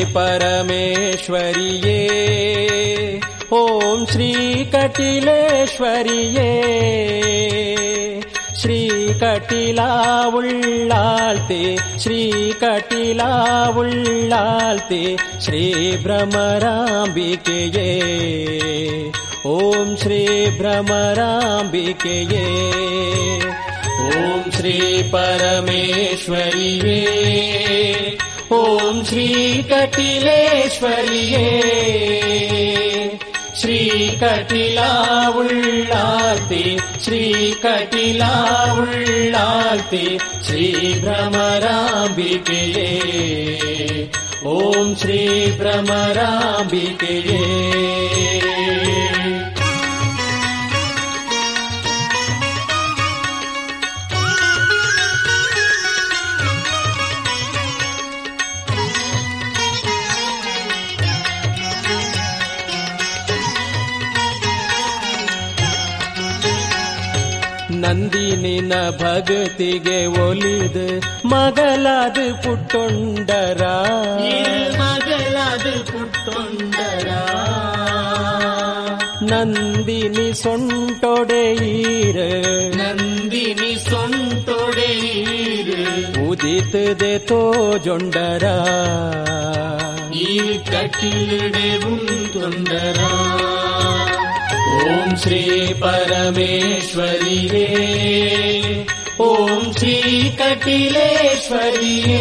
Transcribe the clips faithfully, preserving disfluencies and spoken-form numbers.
ಪರಮೇಶ್ವರಿಯೇ ಓಂ ಶ್ರೀ ಕಟಿಲೇಶ್ವರಿಯೇ ಶ್ರೀ ಕಟಿಲಾ ಉಳ್ಳಾಳ್ತೆ ಶ್ರೀ ಕಟಿಲಾ ಉಳ್ಳಾಳ್ತೆ ಶ್ರೀ ಭ್ರಮರಾಂಬಿಕೆಯೇ ಓಂ ಶ್ರೀ ಭ್ರಮರಾಂಬಿಕೆಯೇ ಓಂ ಶ್ರೀ ಪರಮೇಶ್ವರಿಯೇ ಓಂ ಶ್ರೀ ಕಟಿಲೇಶ್ವರಿಯೇ ಶ್ರೀ ಕಟಿಲಾ ಉಳ್ಳಾಳ್ತೆ ಶ್ರೀ ಕಟಿಲಾ ಉಳ್ಳಾಳ್ತೆ ಶ್ರೀ ಭ್ರಮರಾಂಬಿಕೆಯೇ ಓಂ ಶ್ರೀ ಭ್ರಮರಾಂಬಿಕೆಯೇ ನಂದಿನಿನ ಭಗತಿಗೆ ಒಲಿದು ಮಗಳಾದ ಪುಟ್ಟೊಂಡರ ಮಗಳಾದ ಪುಟ್ಟೊಂಡರ ನಂದಿನಿ ಸೊಂಟೊಡೆಯೀರ ನಂದಿನಿ ಸೊಂಟೊಡೆಯೀರ ಉದಿತದೆ ತೋಜೊಂಡರ ಈ ಕಟಿಲಡೆ ಉಂಟೊಂಡರ ಓಂ ಶ್ರೀ ಪರಮೇಶ್ವರಿಯೇ ಓಂ ಶ್ರೀ ಕಟಿಲೇಶ್ವರಿಯೇ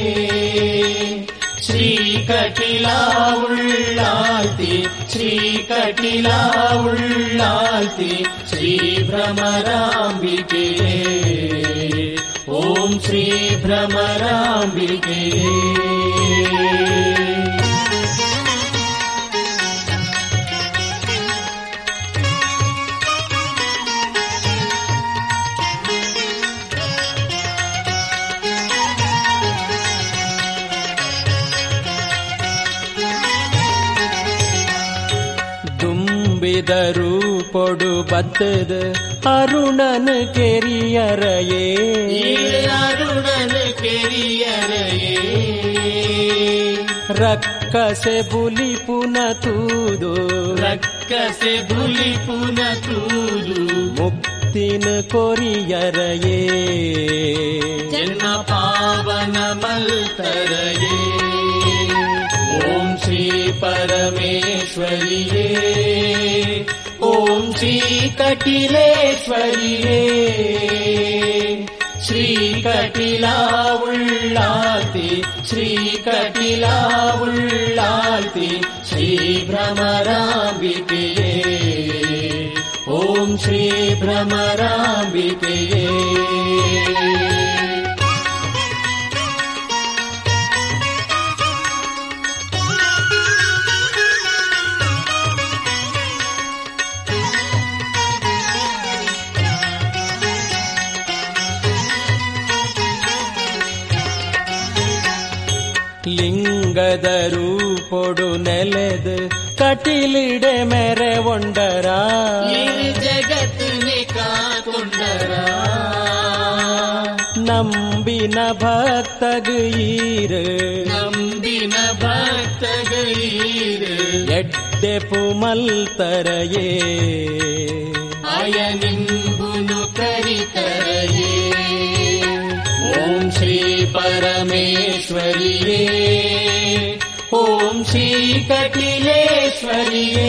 ಶ್ರೀ ಕಟಿಲಾ ಉಳ್ಳಾಳ್ತೆ ಶ್ರೀ ಕಟಿಲಾ ಉಳ್ಳಾಳ್ತೆ ಶ್ರೀ ಭ್ರಮರಾಂಬಿಕೆಯೇ ಓಂ ಶ್ರೀ ಭ್ರಮರಾಂಬಿಕೆಯೇ ದರು ಪೊಡು ಬತ್ತದ ಅರುಣನ ಕೆರಿಯರಯೇ ಅರುಣನ ಕೆರಿಯರಯೇ ರಕ್ಕಸೆ ಬುಲಿ ಪುನ ತೂದು ರಕ್ಕಸೆ ಬುಲಿ ಪುನ ತೂದು ಮುಕ್ತಿನ ಕೊರಿಯರಯೇ ಜನ್ಮ ಪಾವನ ಮಲ್ತರಯೇ ಓಂ ಶ್ರೀ ಪರಮೇಶ್ವರಿಯೇ ಓಂ ಶ್ರೀ ಕಟಿಲೇಶ್ವರಿಯೇ ಶ್ರೀ ಕಟಿಲಾ ಉಳ್ಳಾಳ್ತೆ ಶ್ರೀ ಕಟಿಲಾ ಉಳ್ಳಾಳ್ತೆ ಶ್ರೀ ಭ್ರಮರಾಂಬಿಕೆಯೇ ಓಂ ಶ್ರೀ ಭ್ರಮರಾಂಬಿಕೆಯೇ ಲಿಂಗದ ರೂಪೊಡು ನೆಲೆದು ಕಟಿಲಿಡೆ ಮೆರೆ ಒಂಡರ ಜಗತ್ತಿನ ಕಾಕೊಂಡರ ನಂಬಿನ ಭಕ್ತಗೀರು ನಂಬಿನ ಭಕ್ತಗೀರು ಎಡ್ಡೆ ಪುಮಲ್ತರಯೇ ಅಯನಿಂಬುನು ಕರಿತರಯೇ ಓಂ ಶ್ರೀ ಪರಮೇಶ್ವರಿಯೇ ಓಂ ಶ್ರೀ ಕಟಿಲೇಶ್ವರಿಯೇ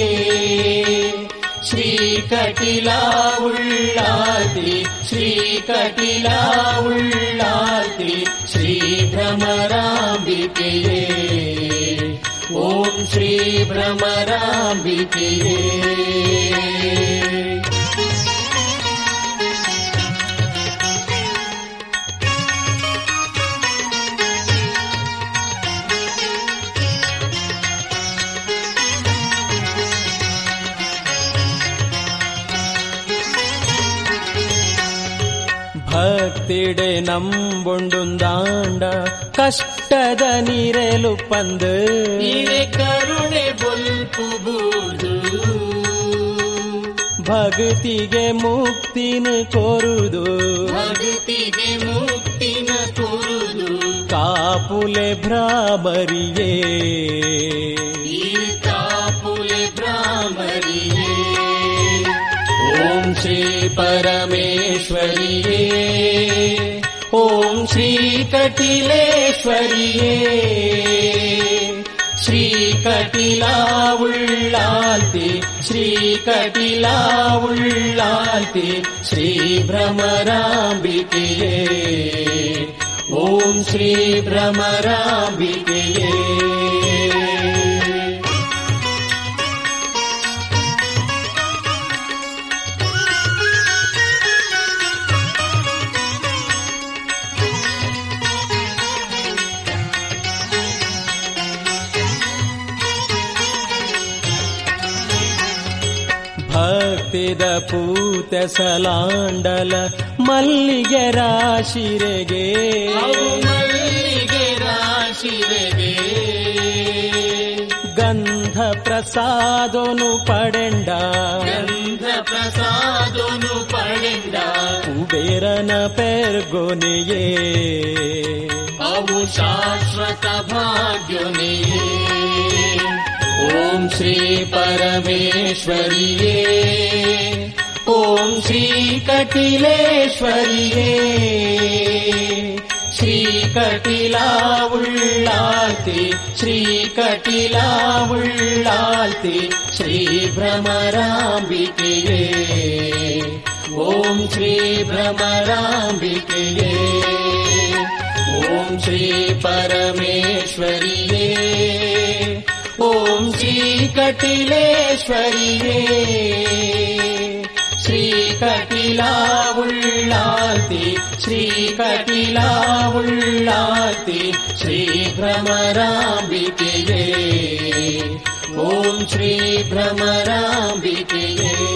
ಶ್ರೀ ಕಟಿಲಾ ಉಳ್ಳಾಳ್ತೆ ಶ್ರೀ ಕಟಿಲಾ ಉಳ್ಳಾಳ್ತೆ ಶ್ರೀ ಭ್ರಮರಾಂಬಿಕೆಯೇ ಓಂ ಶ್ರೀ ಭ್ರಮರಾಂಬಿಕೆಯೇ ಭಕ್ತಿಡೆ ನಂಬೊಂಡುಂದಾಂಡ ಕಷ್ಟದ ನೀರೆಲು ಪಂದು ನೀರೆ ಕರುಣೆ ಬೊಲ್ಪುಬುದು ಭಕ್ತಿಗೆ ಮುಕ್ತಿನ ಕೋರುದು ಭಕ್ತಿಗೆ ಮುಕ್ತಿನ ಕೋರುದು ಕಾ ತಾಪುಲೆ ಭ್ರಾಮರಿಯೇ ಈ ತಾಪುಲೆ ಭ್ರಾಮರಿಯೇ ಓಂ ಶ್ರೀ ಪರಮೇಶ್ವರಿಯೇ ಓಂ ಶ್ರೀ ಕಟಿಲೇಶ್ವರಿಯೇ ಶ್ರೀ ಕಟಿಲಾ ಉಳ್ಳಾಲ್ತಿ ಶ್ರೀ ಕಟಿಲಾ ಉಳ್ಳಾಲ್ತಿ ಶ್ರೀ ಭ್ರಮರಾಂಬಿಕೆಯೇ ಓಂ ಶ್ರೀ ಭ್ರಮರಾಂಬಿಕೆಯೇ ಭಕ್ತಿದ ಪೂತ ಸಲಾಂಡಲ ಮಲ್ಲಿಗೆ ರಾಶಿರೆಗೆ ಮಲ್ಲಿಗೆ ರಾಶಿರೆಗೆ ಗಂಧ ಪ್ರಸಾದನು ಪಡೆಂಡ ಗಂಧ ಪ್ರಸಾದನು ಪಡೆಂಡ ಕುಬೇರನ ಪೆರ್ಗೊನೆಯೇ ಅವು ಶಾಶ್ವತ ಭಾಗ್ಯನೆಯೇ ಓಂ ಶ್ರೀ ಪರಮೇಶ್ವರಿಯೇ ಓಂ ಶ್ರೀ ಕಟಿಲೇಶ್ವರಿಯೇ ಶ್ರೀ ಕಟಿಲಾ ಉಳ್ಳಾಲ್ತಿ ಶ್ರೀ ಕಟಿಲಾ ಉಳ್ಳಾಲ್ತಿ ಶ್ರೀ ಭ್ರಮರಾಂಬಿಕೆಯೇ ಓಂ ಶ್ರೀ ಭ್ರಮರಾಂಬಿಕೆಯೇ ಓಂ ಶ್ರೀ ಪರಮೇಶ್ವರಿಯೇ ಓಂ ಶ್ರೀ ಕಟಿಲೇಶ್ವರಿಯೇ ಶ್ರೀ ಕಟಿಲಾ ಉಳ್ಳಾಲ್ತಿ ಶ್ರೀ ಕಟಿಲಾ ಉಳ್ಳಾಲ್ತಿ ಶ್ರೀ ಭ್ರಮರಾಂಬಿಕೆಯೇ ಓಂ ಶ್ರೀ ಭ್ರಮರಾಂಬಿಕೆಯೇ